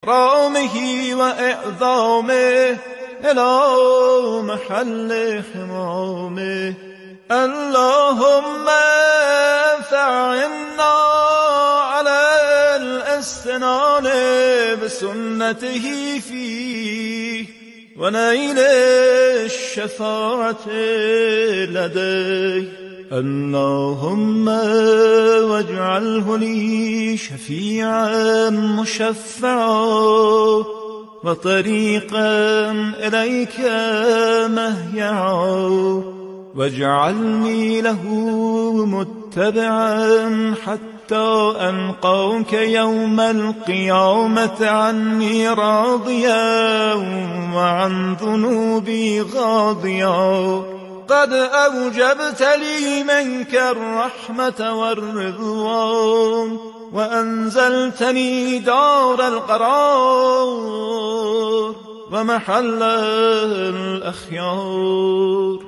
إكرامه وإعظامه إلى محل حمامه. اللهم فعنا على الاستنان بسنته فيه ونيل الشفاعة لديه. اللهم واجعله لي شفيعا مشفعا وطريقا إليك مهيعا، واجعلني له متبعا حتى ألقاك يوم القيامة عني راضيا وعن ذنوبي غاضيا. قد أوجبت لي منك الرحمة والرضوان وأنزلتني دار القرار ومحل الأخيار.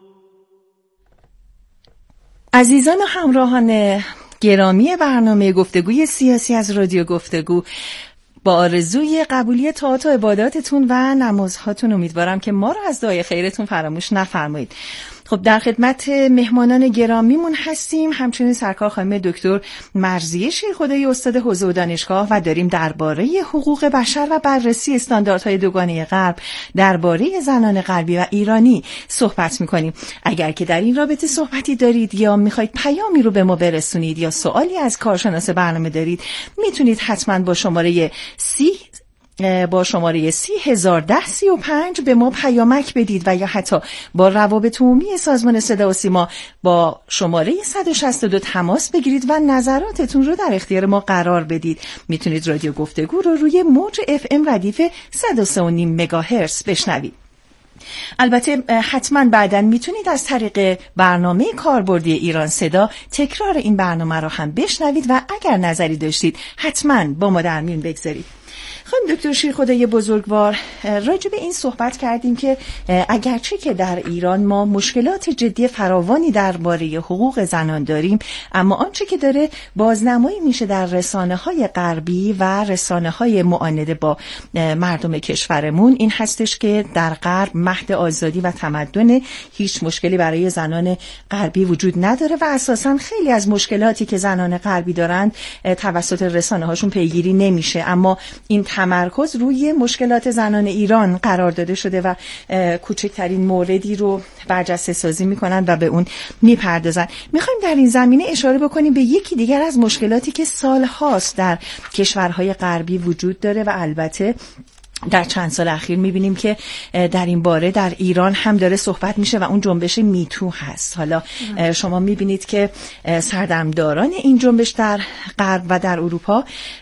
عزیزان و همراهان گرامی برنامه گفتگوی سیاسی از رادیو گفتگو، با آرزوی قبولی طاعات و عباداتتون و نمازهاتون امیدوارم که ما رو از دعای خیرتون فراموش نفرمایید. خب در خدمت مهمانان گرامیمون هستیم، همچنین سرکار خانم دکتر مرضیه شیرخدایی استاد حوزه و دانشگاه، و داریم درباره حقوق بشر و بررسی استانداردهای دوگانه غرب درباره زنان غربی و ایرانی صحبت می‌کنیم. اگر که در این رابطه صحبتی دارید یا می‌خواید پیامی رو به ما برسونید یا سوالی از کارشناس برنامه دارید، میتونید حتما با شماره 301035 به ما پیامک بدید و یا حتی با روابط عمومی سازمان صدا و سیما با شماره 162 تماس بگیرید و نظراتتون رو در اختیار ما قرار بدید. میتونید رادیو گفتگو رو روی موج FM ردیف 103.5 مگاهرتز بشنوید. البته حتما بعداً میتونید از طریق برنامه کاربردی ایران صدا تکرار این برنامه رو هم بشنوید و اگر نظری داشتید حتما با ما در میون بگذارید. خانم دکتر شیرخدایی بزرگوار، راجع به این صحبت کردیم که اگرچه که در ایران ما مشکلات جدی فراوانی درباره حقوق زنان داریم، اما آنچه که داره بازنمایی میشه در رسانه‌های غربی و رسانه‌های معانده با مردم کشورمون این هستش که در غرب مهد آزادی و تمدن، هیچ مشکلی برای زنان غربی وجود نداره و اساساً خیلی از مشکلاتی که زنان غربی دارند توسط رسانه‌هاشون پیگیری نمیشه، اما این تمرکز روی مشکلات زنان ایران قرار داده شده و کوچکترین موردی رو برجسته سازی میکنن و به اون میپردازن. میخوایم در این زمینه اشاره بکنیم به یکی دیگر از مشکلاتی که سالهاست در کشورهای غربی وجود داره و البته در چند سال اخیر میبینیم که در این باره در ایران هم داره صحبت میشه و اون جنبش میتو هست. حالا شما میبینید که سردمداران این جنبش در غرب و در اروپا،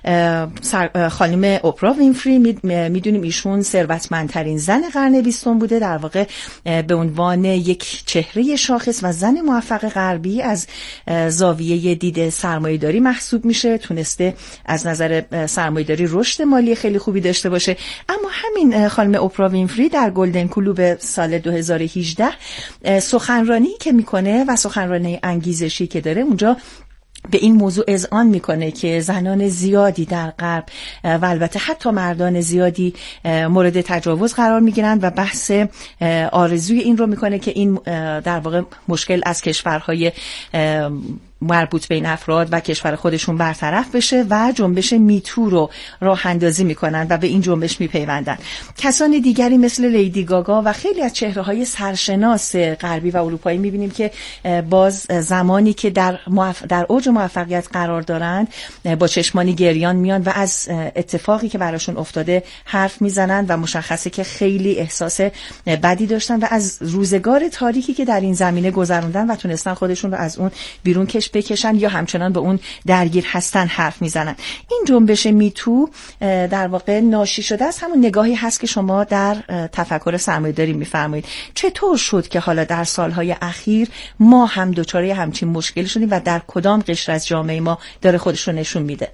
خانم اوپرا وینفری، میدونیم ایشون ثروتمندترین زن قرن 20 بوده، در واقع به عنوان یک چهره شاخص و زن موفق غربی از زاویه دید سرمایه‌داری محسوب میشه، تونسته از نظر سرمایه‌داری رشد مالی خیلی خوبی داشته باشه. اما همین خانم اوپرا وینفری در گلدن کلوب سال 2018 سخنرانی که میکنه و سخنرانی انگیزشی که داره، اونجا به این موضوع اذعان میکنه که زنان زیادی در غرب و البته حتی مردان زیادی مورد تجاوز قرار میگیرند و بحث آرزوی این رو میکنه که این در واقع مشکل از کشورهای مربوط به این افراد و کشور خودشون برطرف بشه و جنبش میتو رو راه اندازی میکنن و به این جنبش میپیوندن. کسان دیگری مثل لیدی گاگا و خیلی از چهره‌های سرشناس غربی و اروپایی میبینیم که باز زمانی که در اوج موفقیت قرار دارند با چشمانی گریان میان و از اتفاقی که براشون افتاده حرف میزنن و مشخصه که خیلی احساس بدی داشتن و از روزگار تاریکی که در این زمینه گذروندن و تونستن خودشون رو از اون بیرون بکشن یا همچنان به اون درگیر هستن حرف میزنن. این جنبش میتو در واقع ناشی شده از همون نگاهی هست که شما در تفکر سرمایه‌داری میفرمایید. چطور شد که حالا در سالهای اخیر ما هم دچار همچین مشکلی شدیم و در کدام قشر از جامعه ما داره خودش رو نشون میده؟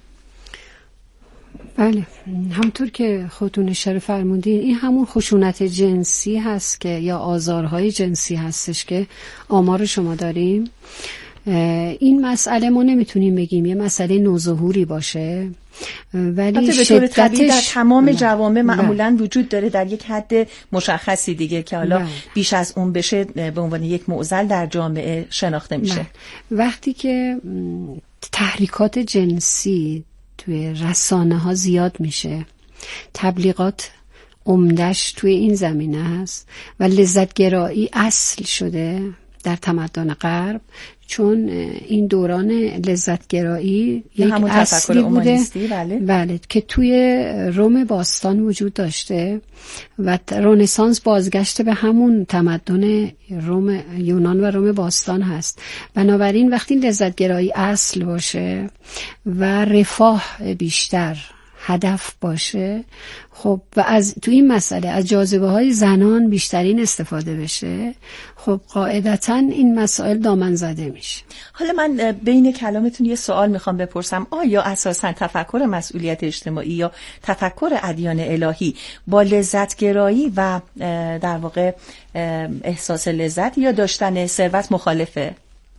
بله، همطور که خودتون اشاره فرمودین، این همون خشونت جنسی هست که یا آزارهای جنسی هستش که آمار شما داریم. این مسئله ما نمیتونیم بگیم یه مسئله نوظهوری باشه ولی به طور طبیعی در تمام نه. جوامع معمولاً وجود داره در یک حد مشخصی دیگه که حالا بیش از اون بشه به عنوان یک معضل در جامعه شناخته میشه. وقتی که تحریکات جنسی توی رسانه ها زیاد میشه، تبلیغات عمدش توی این زمینه هست و لذتگرایی اصل شده در تمدن غرب، چون این دوران لذتگرایی یک اصلی بوده بله که توی روم باستان وجود داشته و رنسانس بازگشت به همون تمدن روم یونان و روم باستان هست. بنابراین وقتی لذتگرایی اصل باشه و رفاه بیشتر هدف باشه، خب و از تو این مسئله از جاذبه های زنان بیشترین استفاده بشه، خب قاعدتاً این مسائل دامن زده میشه. حالا من بین کلامتون یه سوال میخوام بپرسم، آیا اساساً تفکر مسئولیت اجتماعی یا تفکر ادیان الهی با لذتگرایی و در واقع احساس لذت یا داشتن ثروت مخالفه؟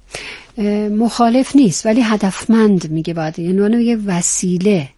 مخالف نیست، ولی هدفمند میگه باید، یعنی یه وسیله،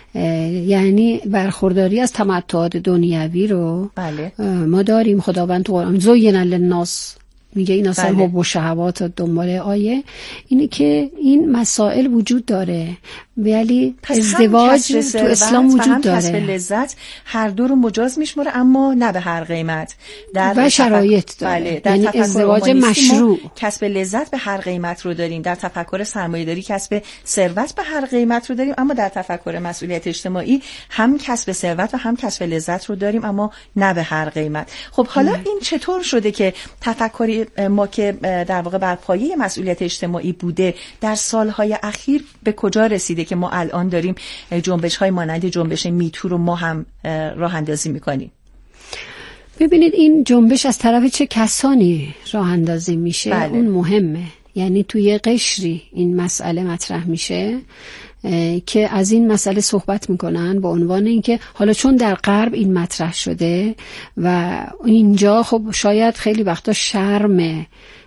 یعنی برخورداری از تمتعات دنیوی رو بله. ما داریم. خداوند تو قرآن زین للناس میگه این اصلا حب و شهوات دنبال آیه اینه که این مسائل وجود داره، ولی ازدواج تو اسلام وجود داره. کسب لذت هر دو رو مجاز میشمره، اما نه به هر قیمت. و شرایط داره. بله. در یعنی ازدواج مشروع کسب لذت به هر قیمت رو داریم، در تفکر سرمایه‌داری کسب ثروت به هر قیمت رو داریم، اما در تفکر مسئولیت اجتماعی هم کسب ثروت و هم کسب لذت رو داریم، اما نه به هر قیمت. خب حالا این چطور شده که تفکری ما که در واقع بر پایه مسئولیت اجتماعی بوده در سالهای اخیر به کجا رسیده که ما الان داریم جنبش‌های مانند جنبش میتو رو ما هم راه اندازی می‌کنیم؟ ببینید این جنبش از طرف چه کسانی راه اندازی میشه؟ بله. اون مهمه. یعنی توی قشری این مسئله مطرح میشه که از این مسئله صحبت میکنن با عنوان اینکه حالا چون در غرب این مطرح شده و اینجا خب شاید خیلی وقتا شرم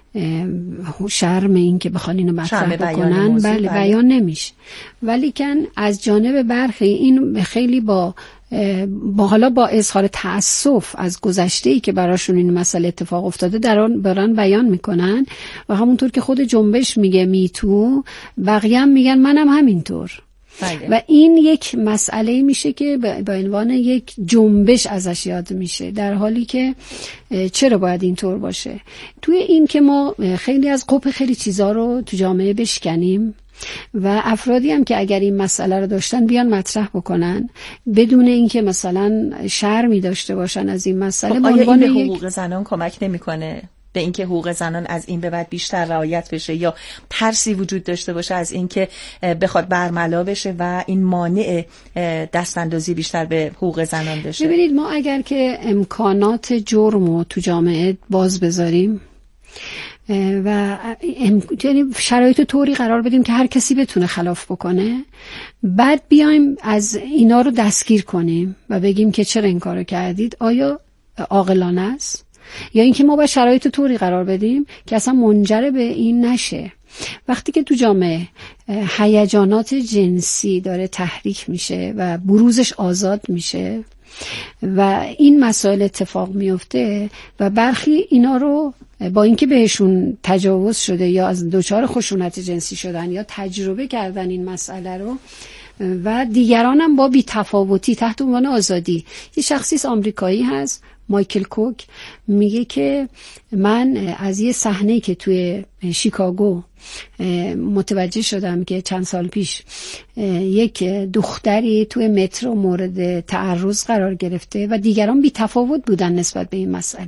این که بخوان اینو مطرح بکنن، بله بیان نمیشه، ولی کن از جانب برخی این خیلی با حالا با اظهار تأسف از گذشته‌ای که براشون این مسئله اتفاق افتاده دارن بیان میکنن و همونطور که خود جنبش میگه میتو، بقیه هم میگن منم همینطور. بله. و این یک مسئله میشه که به عنوان یک جنبش ازش یاد میشه، در حالی که چرا باید اینطور باشه؟ توی این که ما خیلی از قپ خیلی چیزا رو تو جامعه بشکنیم و افرادی هم که اگر این مسئله رو داشتن بیان مطرح بکنن بدون اینکه مثلا شرمی داشته باشن از این مسئله. خب آیا این به حقوق زنان کمک نمیکنه؟ به اینکه حقوق زنان از این به بعد بیشتر رعایت بشه، یا ترسی وجود داشته باشه از اینکه بخواد برملا بشه و این مانع دستاندازی بیشتر به حقوق زنان بشه؟ ببینید ما اگر که امکانات جرم رو تو جامعه باز بذاریم و یعنی شرایط طوری قرار بدیم که هر کسی بتونه خلاف بکنه، بعد بیایم از اینا رو دستگیر کنیم و بگیم که چرا این کارو کردید، آیا عاقلانه است؟ یا اینکه ما با شرایط طوری قرار بدیم که اصلا منجر به این نشه. وقتی که تو جامعه هیجانات جنسی داره تحریک میشه و بروزش آزاد میشه و این مسائل اتفاق میفته و برخی اینا رو با اینکه بهشون تجاوز شده یا از دچار خشونت جنسی شدن یا تجربه کردن این مسئله رو و دیگران هم با بی‌تفاوتی تحت عنوان آزادی. یه شخصی آمریکایی هست مایکل کوک، میگه که من از یه صحنه‌ای که توی شیکاگو متوجه شدم که چند سال پیش یک دختری توی مترو مورد تعرض قرار گرفته و دیگران بی تفاوت بودن نسبت به این مسئله.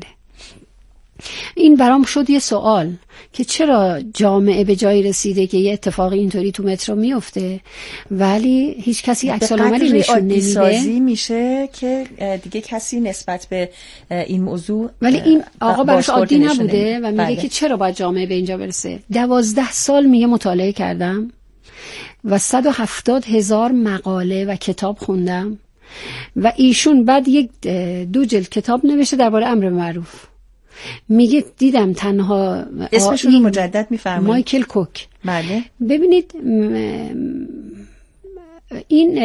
این برام شد یه سوال که چرا جامعه به جایی رسیده که یه اتفاقی اینطوری تو مترو میفته ولی هیچ کسی عکس العملی نشون نمیده، سازی میشه که دیگه کسی نسبت به این موضوع، ولی این آقا براش عادی نبوده و میگه که چرا باید جامعه به اینجا برسه. 12 سال میگه مطالعه کردم و 170,000 مقاله و کتاب خوندم و ایشون بعد 2 جلد کتاب نوشته درباره امر معروف. میگه دیدم تنها اسمشون رو مجدد میفرمایید؟ مایکل کوک. بله. ببینید این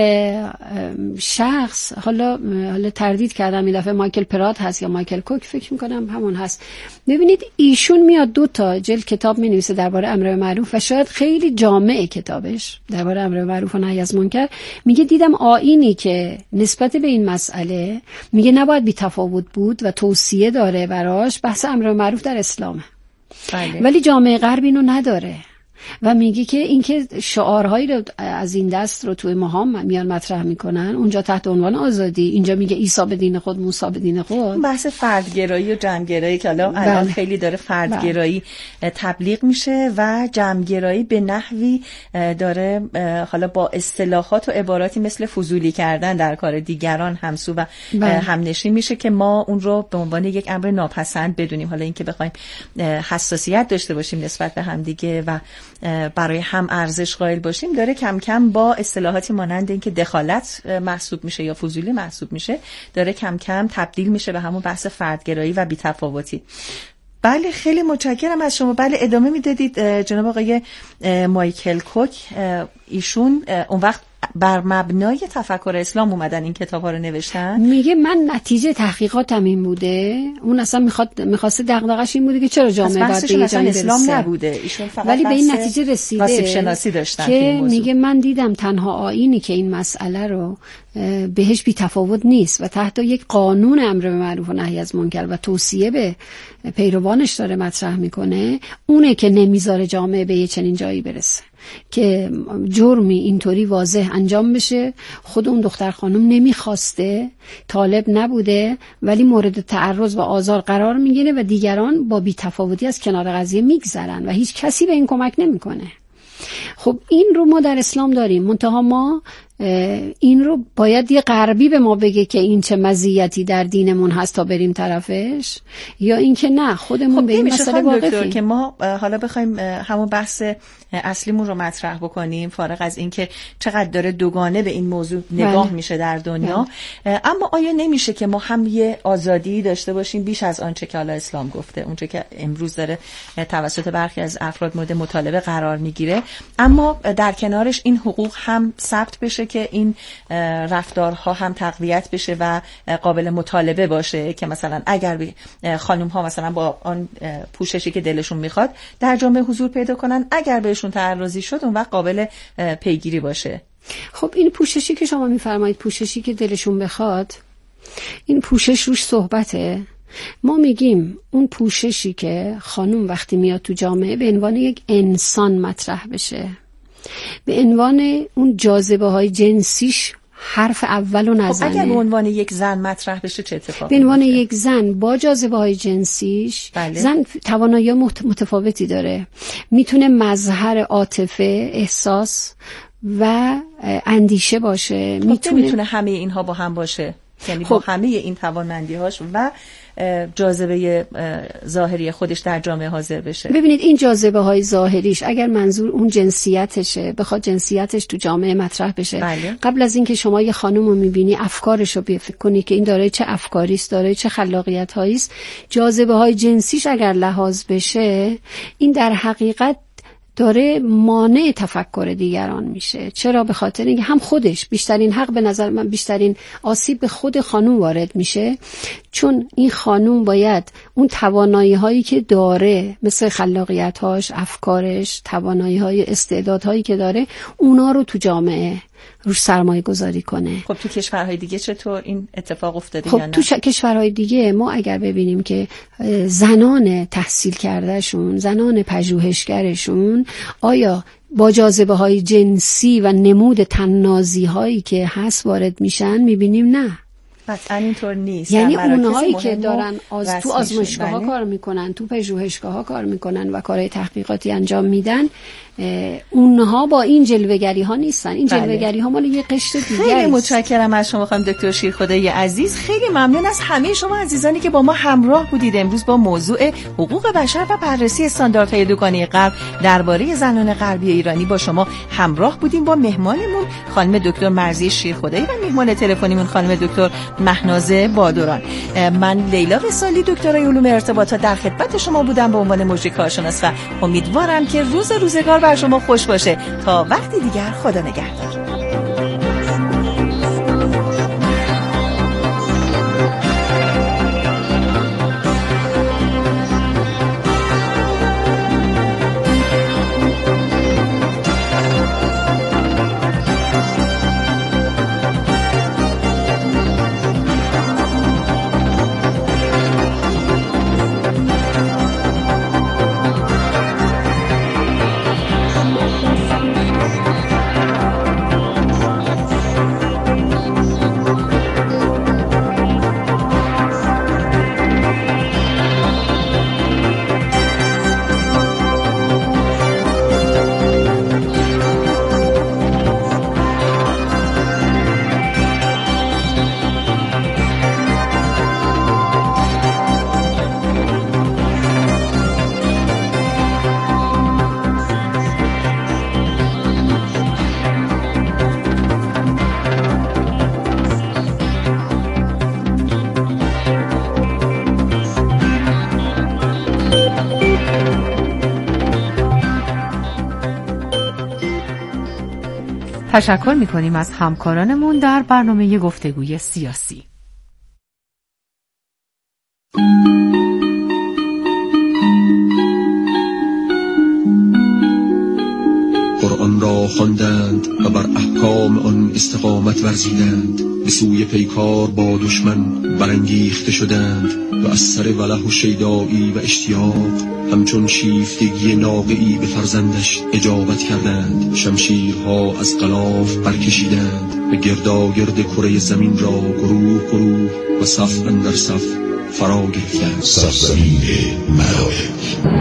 شخص حالا تردید کردم این دفعه مایکل پرات هست یا مایکل کوک، فکر میکنم همون هست. ببینید ایشون میاد 2 جلد کتاب مینویسه درباره امر به معروف و شاید خیلی جامع کتابش درباره امر به معروف و نهی از منکر. میگه دیدم آیینی که نسبت به این مسئله میگه نباید بی تفاوت بود و توصیه داره براش بحث امر به معروف در اسلامه. بله. ولی جامعه غرب اینو نداره و میگه که اینکه شعارهایی رو از این دست رو توی ماها میان مطرح میکنن، اونجا تحت عنوان آزادی، اینجا میگه عیسی به دین خود، موسی به دین خود. بحث فردگرایی و جمعگرایی که الان خیلی داره فردگرایی تبلیغ میشه و جمعگرایی به نحوی داره حالا با اصطلاحات و عباراتی مثل فضولی کردن در کار دیگران همسو و همنشین میشه که ما اون رو به عنوان یک امر ناپسند بدونیم. حالا اینکه بخوایم حساسیت داشته باشیم نسبت به همدیگه و برای هم ارزش قائل باشیم، داره کم کم با اصطلاحاتی مانند این که دخالت محسوب میشه یا فضولی محسوب میشه، داره کم کم تبدیل میشه به همون بحث فردگرایی و بی‌تفاوتی. بله خیلی متشکرم از شما. بله ادامه میدادید جناب آقای مایکل کوک. ایشون اون وقت بر مبنای تفکر اسلام اومدن این کتاب‌ها رو نوشتن. میگه من نتیجه تحقیقاتم این بوده، اون اصلا میخواسته دغدغش این بوده که چرا جامعه باید به جای اسلام نبوده، ایشون فقط ولی به این نتیجه رسیده آسیب شناسی داشتن که میگه من دیدم تنها آیینی که این مسئله رو بهش بی تفاوت نیست و تحت یک قانون امر به معروف و نهی از منکر و توصیه به پیروانش داره مطرح میکنه، اونه که نمیذاره جامعه به یه چنین جایی برسه که جرمی اینطوری واضح انجام بشه. خود اون دختر خانم نمیخواسته، طالب نبوده، ولی مورد تعرض و آزار قرار میگیره و دیگران با بی‌تفاوتی از کنار قضیه میگذرن و هیچ کسی به این کمک نمیکنه. خب این رو ما در اسلام داریم، منتها ما این رو باید یه غربی به ما بگه که این چه مزیتی در دینمون هست تا بریم طرفش، یا اینکه نه خودمون به این مسئله واقفیم. که ما حالا بخوایم همون بحث اصلیمون رو مطرح بکنیم، فارغ از اینکه چقدر داره دوگانه به این موضوع نگاه میشه در دنیا، اما آیا نمیشه که ما هم یه آزادی داشته باشیم بیش از آنچه که حالا اسلام گفته، اونچه که امروز داره توسط برخی از افراد مورد مطالبه قرار میگیره، اما در کنارش این حقوق هم ثبت بشه که این رفتارها هم تقویت بشه و قابل مطالبه باشه که مثلا اگر خانم ها مثلا با آن پوششی که دلشون میخواد در جامعه حضور پیدا کنن، اگر بهشون تعرضی شد اون وقت قابل پیگیری باشه. خب این پوششی که شما میفرمایید پوششی که دلشون بخواد، این پوشش روش صحبته. ما میگیم اون پوششی که خانم وقتی میاد تو جامعه به عنوان یک انسان مطرح بشه، به عنوان اون جاذبه های جنسیش حرف اولو نزنه. خب اگر به عنوان یک زن مطرح بشه چه اتفاقی به عنوان یک زن با جاذبه های جنسیش، بله. زن توانایی متفاوتی داره، میتونه مظهر عاطفه، احساس و اندیشه باشه. میتونه همه اینها با هم باشه، یعنی با همه این توانمندی‌هاش و جاذبه ظاهری خودش در جامعه حاضر بشه. ببینید این جاذبه های ظاهریش اگر منظور اون جنسیتشه، بخواد جنسیتش تو جامعه مطرح بشه، بله. قبل از اینکه شما یه خانم رو میبینی افکارش رو فکر کنی که این داره چه افکاری است، داره چه خلاقیت هایی است، جاذبه های جنسیش اگر لحاظ بشه، این در حقیقت داره مانع تفکر دیگران میشه. چرا؟ به خاطر اینکه هم خودش بیشترین حق، به نظر من بیشترین آسیب به خود خانوم وارد میشه، چون این خانوم باید اون توانایی هایی که داره، مثل خلاقیت هاش، افکارش، توانایی های، استعدادهایی که داره، اونا رو تو جامعه روش سرمایه گذاری کنه. خب تو کشورهای دیگه چطور این اتفاق افتاده؟ خب یا نه؟ تو کشورهای دیگه ما اگر ببینیم که زنان تحصیل کردهشون، زنان پژوهشگرشون آیا با جاذبه های جنسی و نمود تنازی هایی که هست وارد میشن، میبینیم نه، قطعا اینطور نیست. یعنی اونهایی که دارن تو آزمایشگاه ها کار میکنن، تو پژوهشگاه ها کار میکنن و کارهای تحقیقاتی انجام میدن، اونها با این جلوه‌گری ها نیستن. این جلوه‌گری ها مال یه قشر دیگه. خیلی متشکرم از شما خانم دکتر شیرخدایی عزیز. خیلی ممنون از همه شما عزیزانی که با ما همراه بودید. امروز با موضوع حقوق بشر و بررسی استانداردهای دوگانه غرب درباره زنان غربی ایرانی با شما همراه بودیم، با مهمانمون خانم دکتر مرضیه شیرخدایی و مهمان تلفنیمون خانم دکتر مهناز بادران. من لیلا وصالی دکترای علوم ارتباطات در خدمت شما بودم به عنوان مجری کارشناس و امیدوارم که روزگار بر شما خوش باشه. تا وقتی دیگر، خدا نگهدار. تشکر می‌کنیم از همکارانمون در برنامه گفتگوی سیاسی. قرآن را خواندند و بر احکام آن استقامت ورزیدند، به سوی پیکار با دشمن برانگیخته شدند و از سر وله و شیدایی و اشتیاق همچون شیفتگی ناقه‌ای به فرزندش اجابت کردند. شمشیرها از غلاف برکشیدند و گرداگرد کره زمین را گروه گروه و صف اندر صف فرا گرفتند. سرزمین ملائک.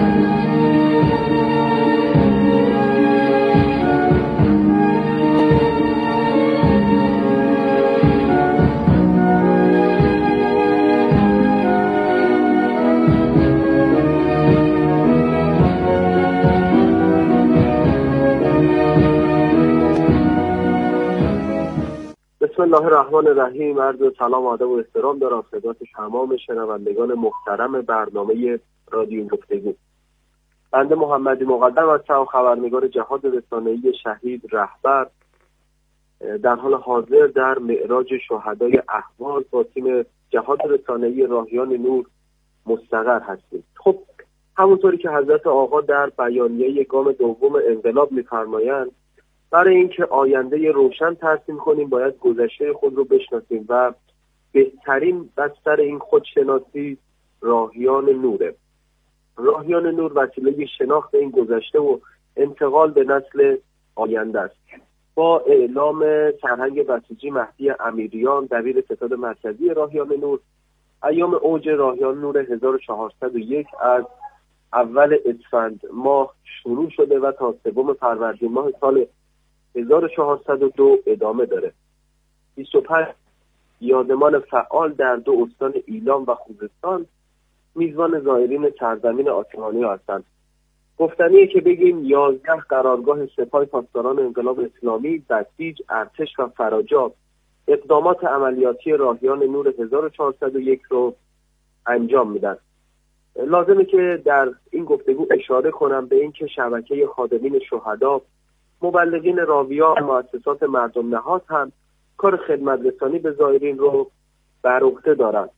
بسم الله الرحمن الرحیم. عرض سلام و ادب و احترام دارم خدمت تمام شنوندگان محترم برنامه رادیو گفتگو. بنده محمدی مقدم هستم، خبرنگار جهاد رسانه‌ای شهید رهبر. در حال حاضر در معراج شهدای اهواز با تیم جهاد رسانه‌ای راهیان نور مستقر هستیم. خب همونطوری که حضرت آقا در بیانیه گام دوم انقلاب می‌فرمایند، برای اینکه آینده روشن ترسیم کنیم باید گذشته خود رو بشناسیم و بهترین بستر این خودشناسی راهیان نوره. راهیان نور وسیله شناخت این گذشته و انتقال به نسل آینده است. با اعلام سرهنگ بسیجی مهدی امیریان دبیر ستاد مرکزی راهیان نور، ایام اوج راهیان نور 1401 از اول اسفند ماه شروع شده و تا سوم فروردین ماه سال 1402 ادامه داره. 25 یادمان فعال در 2 استان ایلام و خوزستان میزبان زائرین سرزمین آسمانی هستند. گفتنیه که بگیم 11 قرارگاه سپاه پاسداران انقلاب اسلامی، بسیج، ارتش و فراجا اقدامات عملیاتی راهیان نور 1401 رو انجام میدن. لازمه که در این گفتگو اشاره کنم به این که شبکه خادمین شهدا، مبلغین راویا و مؤسسات مردم نهاد هم کار خدمت رسانی به زائرین رو بر عهده دارند.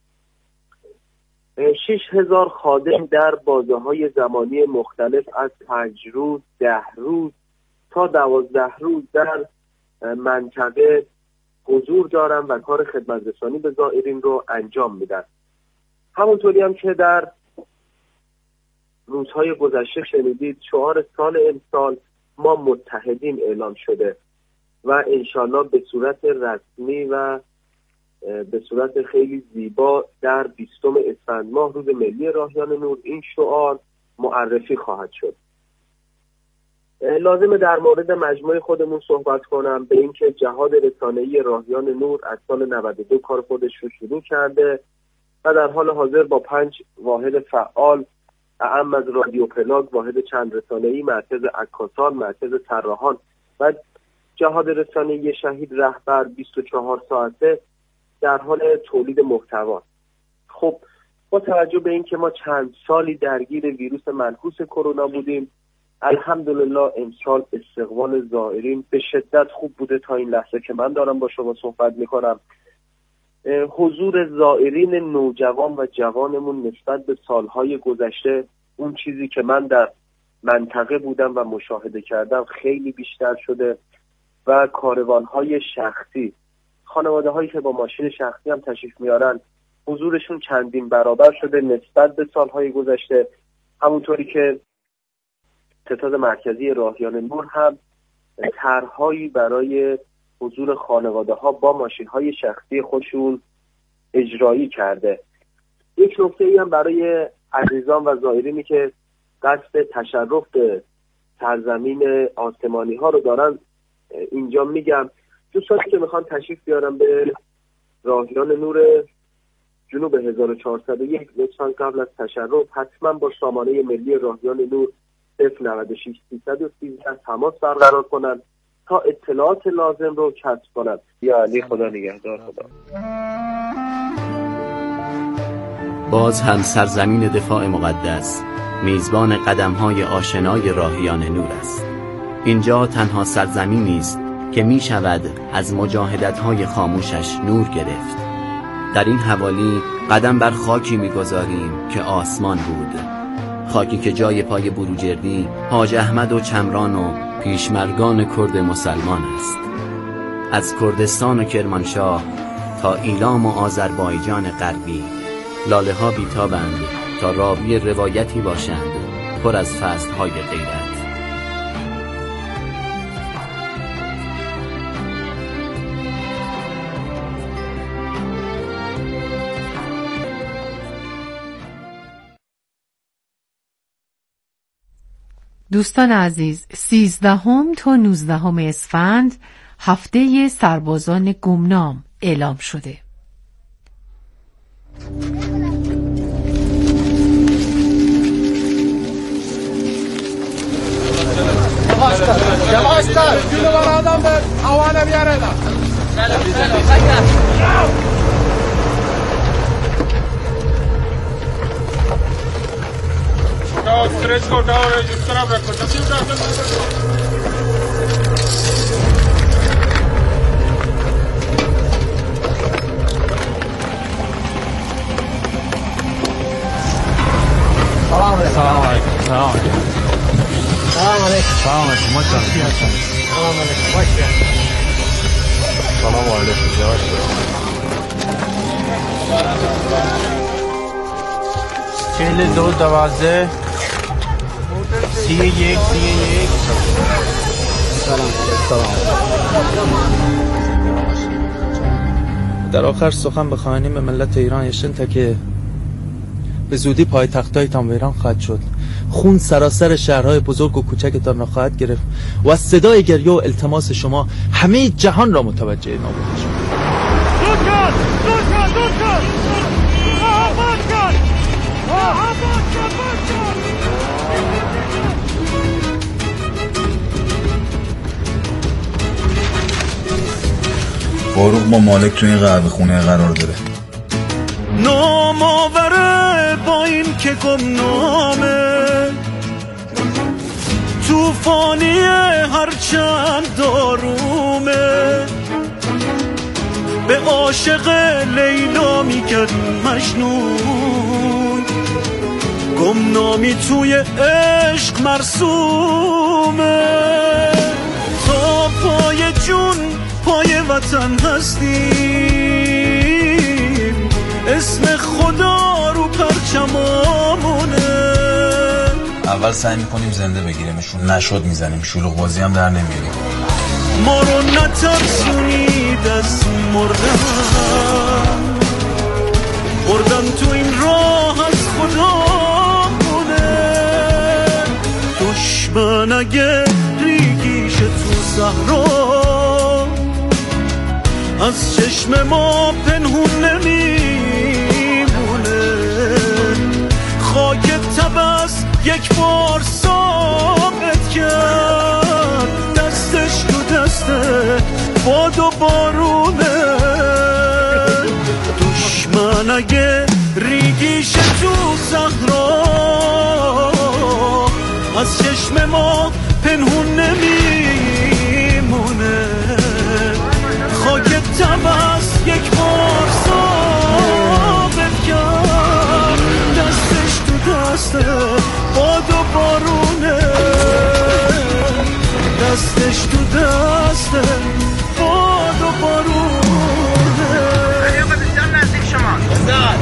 6000 خادم در بازه‌های زمانی مختلف از 5 روز، 10 روز تا 12 روز در منطقه حضور دارن و کار خدمت رسانی به زائرین رو انجام میدن. همونطوری هم که در روزهای گذشته شنیدید، شعار سال امسال ما متحدین اعلام شده و انشالله به صورت رسمی و به صورت خیلی زیبا در 20 اسفند ماه روز ملی راهیان نور این شعار معرفی خواهد شد. لازمه در مورد مجموعه خودمون صحبت کنم به اینکه جهاد رسانه‌ای راهیان نور از سال 92 کار خودش رو شروع کرده و در حال حاضر با 5 واحد فعال اعم از رادیو پلاگ، واحد چند رسانه‌ای، مرکز عکاسان، مرکز طراحان و جهاد رسانه‌ای شهید رهبر 24 ساعته در حال تولید محتوا. خب با توجه به اینکه ما چند سالی درگیر ویروس منحوس کرونا بودیم، الحمدلله امسال استقبال زائرین به شدت خوب بوده. تا این لحظه که من دارم با شما صحبت میکنم، حضور زائرین نوجوان و جوانمون نسبت به سالهای گذشته، اون چیزی که من در منطقه بودم و مشاهده کردم، خیلی بیشتر شده و کاروانهای شخصی، خانواده هایی که با ماشین شخصی هم تشریف میارن، حضورشون چندین برابر شده نسبت به سالهای گذشته. همونطوری که ستاد مرکزی راهیان نور هم طرحهایی برای حضور خانواده ها با ماشین های شخصی خودشون اجرایی کرده. یک نکته ای هم برای عزیزان و زائرینی که قصد تشرف به سرزمین آسمانی ها رو دارن اینجا میگم. دوستانی که میخوان تشریف بیارن به راهیان نور جنوب 1401 لطفاً قبل از تشرف حتما با سامانه ملی راهیان نور 096 313 تماس برقرار کنن تا اطلاعات لازم رو کسب کنن. یا علی، خدا نگهدار. خدا. باز هم سرزمین دفاع مقدس میزبان قدم‌های آشنای راهیان نور است. اینجا تنها سرزمینی است که می شود از مجاهدت‌های خاموشش نور گرفت. در این حوالی قدم بر خاکی می گذاریم که آسمان بود، خاکی که جای پای بروجردی، حاج احمد و چمران و پیشمرگان کرد مسلمان است. از کردستان و کرمانشاه تا ایلام و آذربایجان غربی، لاله ها بیتابند تا راوی روایتی باشند پر از فصلهای غیرت. دوستان عزیز، 13 تا 19 اسفند هفته سربازان گمنام اعلام شده. یواشتر جلو برادم بر اوانه بیاره دا استرس کو داور جس طرف رکھو تسلیم سلام علیکم. سلام علیکم. سلام علیکم. سلام علیکم. سلام علیکم. سلام علیکم. سلام علیکم. 42 12 31 سلام. در آخر سخن بخوانیم به ملت ایران یشن تا که به زودی پایتخت‌هایتان ویران خواهد شد، خون سراسر شهرهای بزرگ و کوچکتان را خواهد گرفت و از صدای گریه و التماس شما همه جهان را متوجه نابودی شد. فاروق با مالک تو این قهوه خونه قرار داره. نام آوره با این که گمنامه، توفانی هرچند دارومه، به عاشق لیلا میگن مجنون، گمنامی توی عشق مرسومه. تا پای جون پای وطن هستیم، اسم خدا رو پرچمامونه. اول سعی میکنیم زنده بگیریمشون، نشد میزنیم، شلوغ بازی هم در نمیاریم. ما رو نترسونید از مردن تو این راه از خدامونه. دشمن اگه ریگیش تو صحرا، از چشم ما پنهون نمیمونه. خاک طبس یک بار ثابت کرد، دستش تو دسته باد و بارونه. دشمن اگه ریگیش تو صحرا، از چشم ما پنهون نمیمونه. خاک طبس یک بار ثابت کرد، دستش تو دسته باد و بارونه. دستش تو دسته باد و بارونه. خیلی بسیار نزدیک شما بزاد.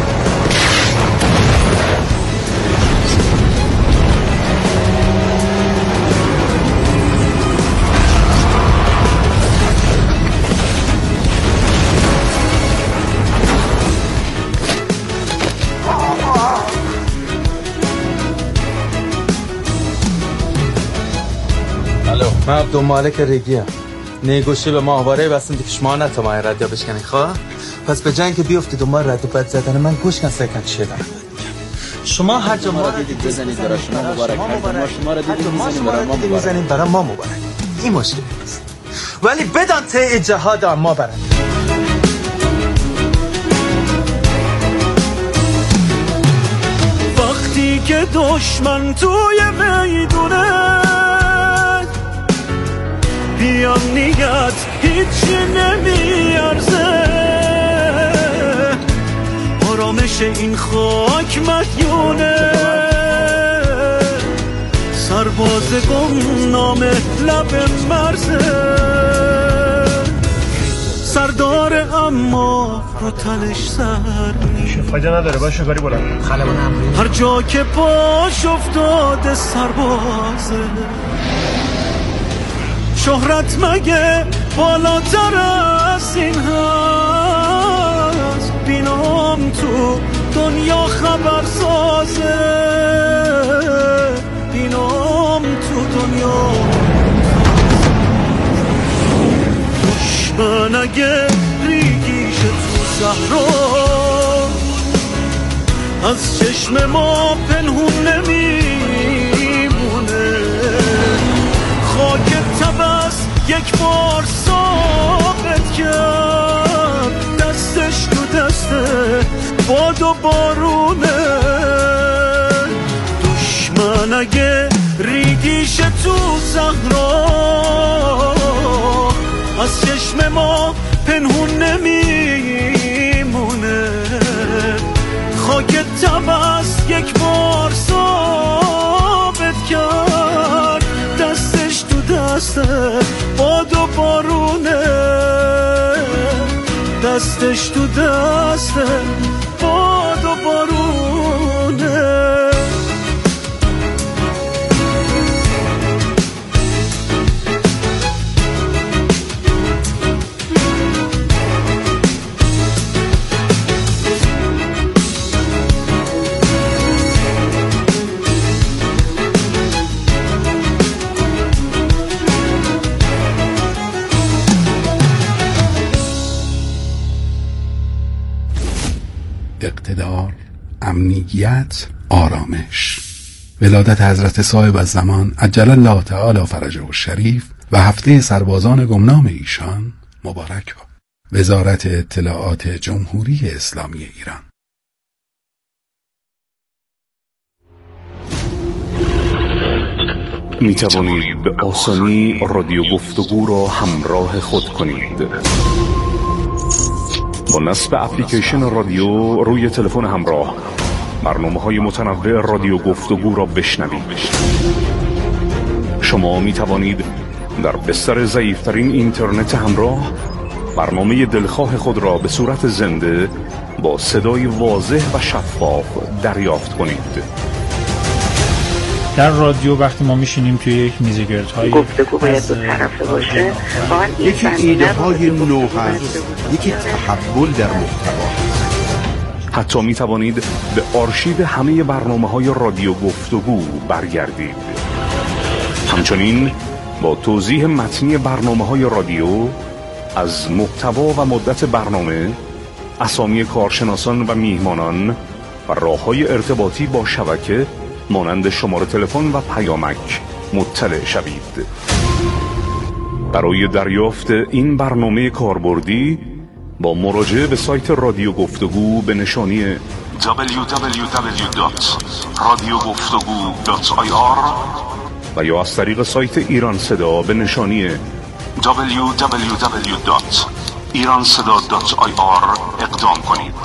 من عبدالمالک ریگیم نیگوشی به ماهواره بستم که شما نتوانید رد یا بشکنید. خواه پس به جنگ که بیفتی دنبال رد و بد زدن من گوش کن سکن چیه دارم. شما هر جا ما را دیدید بزنید برای شما مبارک. ما شما را دیدید میزنید برای ما مبارک. این مشکل نیست، ولی بدان ته جهاد ما برند. وقتی که دشمن توی میدونه، بی امنیت هیچی نمیارزه. آرامش این خاک مدیونه، سرباز گمنام لب مرزه. سردار اما رو تنش سر نیست، فایده نداره باشه کاری بلند خلبان امری. هر جا که پاش افتاده سربازه. شهرت مگه بالاتر از این هست؟ بینام تو دنیا خبرسازه، بینام تو دنیا. دشمن اگه ریگیش تو صحرا، از چشم ما پنهون نمیمونه. خاک تبس یک بار ثابت کرد، دستش تو دسته باد و بارونه. دشمن اگه ریگیش تو صحرا، از چشم ما پنهون نمیمونه. خاک تبس یک بار ثابت کرد، دستش تو دسته باد و بارونه. دستش تو دسته باد و بارونه. اقتدار، امنیت، آرامش. ولادت حضرت صاحب الزمان عجل الله تعالی فرجه الشریف و هفته سربازان گمنام ایشان مبارک باد. وزارت اطلاعات جمهوری اسلامی ایران. می توانید به آسانی رادیو گفتگو را همراه خود کنید. با نصب اپلیکیشن رادیو روی تلفن همراه، برنامه‌های متنوع رادیو گفتگو را بشنوید. شما می توانید در بستر ضعیف‌ترین اینترنت همراه برنامه دلخواه خود را به صورت زنده با صدای واضح و شفاف دریافت کنید. در رادیو وقتی ما میشینیم توی یک میز گردهای گفتگو باید دو طرفه باشه. یکی ایده های نو هست، یکی تحول در محتوا. حتی می توانید به آرشیو همه برنامه‌های رادیو گفتگو برگردید. همچنین با توضیح متنی برنامه‌های رادیو از محتوا و مدت برنامه، اسامی کارشناسان و میهمانان و راه‌های ارتباطی با شبکه مانند شماره تلفن و پیامک مطلع شوید. برای دریافت این برنامه کاربردی با مراجعه به سایت رادیو گفتگو به نشانی www.radiogoftagoo.ir و یا از طریق سایت ایران صدا به نشانی www.iranseda.ir اقدام کنید.